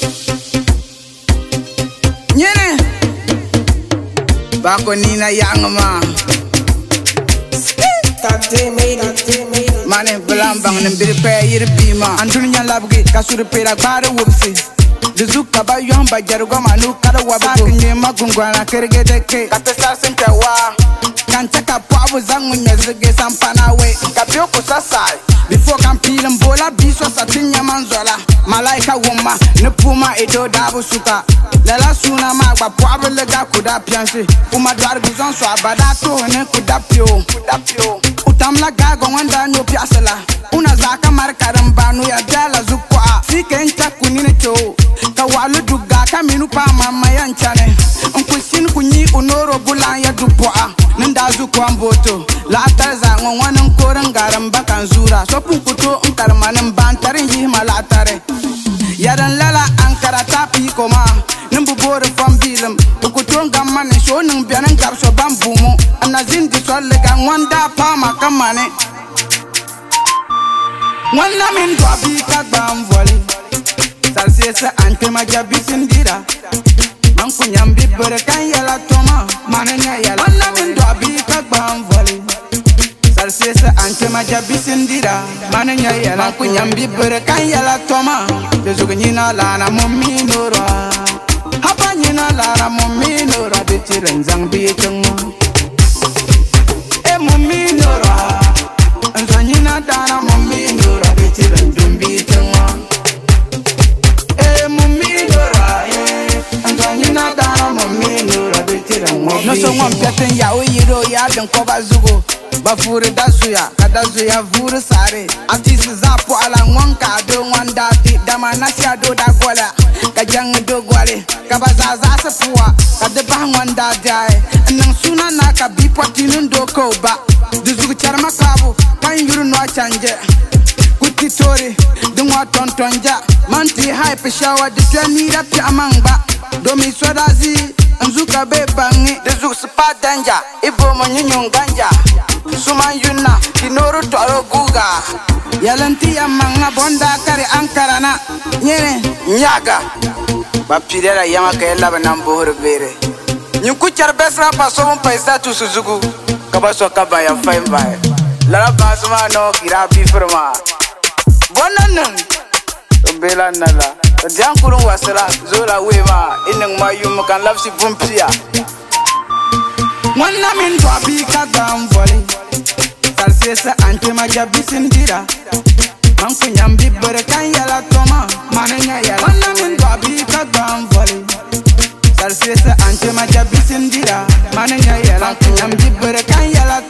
Nyene Bako Nina Yangma Mane Blambang and Billy Pay Yirpima Antonia Labgi Kasuri Pera Bada Whoopsie The Zuka by Young by Jerugama Nukara Wabak Magungwana Kergete Katesa Center Wa Kantaka Pabo Zangun Yazige Sampanawe Kapioko Sasai Before Campilam Bola Biso Satinya Manzola Malaika Woma Nepuma Edo Dabu Suka Lela Suna Magba Pabo Lega Kuda Piansi Uma Dwar Bizon Swa Badato Hene Kudapio Utamla Gago Wanda No Piasela Una Zaka Markarambanu Ya Dala Zukwa Sike Ncha Kunine Cho Kawalu Duga Kaminu Pa Mama Yanchane Unkusin Kunyi Unoro Bulan Ya Dupoa Nenda Zukwa Mboto La Tarza Ngwana Nkorangaram Bakanzura Sopu Kuto Unkarmanan Bantarin Yihima La Tare Yaran Lala Ankara Tapi Koma Numbu Bore From Bilam Ukuton Gaman Shonung Bianan Kapso Bambumo Anazin Disolega Wanda Pama Kamane Wanda Min Dwabi Kagbam Volley Salsesa Ante Majabi Sindira Manku Nyambi Berekan Yala Toma Mananya Yala Wanda Min Dwabi Kagbam Volley Salsesa Ante Majabi Sindira Mananya Yala Manku Nyambi Berekan Yala Toma Dezugnyina Lana Mummi Nora Hapanyina Lana Mummi Nora Betiren Bietungmo E Mummi Nora Anzanyina Dana Mummi Nora Betiren Bietungmo E Mummi Nora Anzanyina Dana Mummi Nora Betiren No so one person ya yiro ya den koba zugo Bafure dazuya kadazuya vuru sare Artist zapo ala nwanka do wanda di damana sia do da gola Kajang do gwale kabazaza sepuwa kadeba wanda dai Nang suna na ka bipotinu do koba Duzugu charma kabu kan yuru no chanje Kuti tori dungwa tontonja Manti hype shower di twani rapi amangba Domi sodazi Nzuka be bangi Duzugu spa danja Ibo monyunyo ganja Suman yuna kinoro toro guga Yalanti amanga bonda kare ankarana Nyene nyaga Bapirera yama kayela banambo horbere Nyuku charbesra pasobon paisa tu suzugu Kabaso kabaya faimbaye Lara basuma no kirabi firma Bonanen Bela nala Jankurun wasela Zola wema Ineng mayum kan lapsi bumpia Wana min dwabi kagam volley Salsesa Ante Majabi Sindira Manku Nyambi Berekan Yala Toma Mananya Yala Wana min dwabi kagam volley Salsesa Ante Majabi Sindira Mananya Yala Manku Nyambi Berekan Yala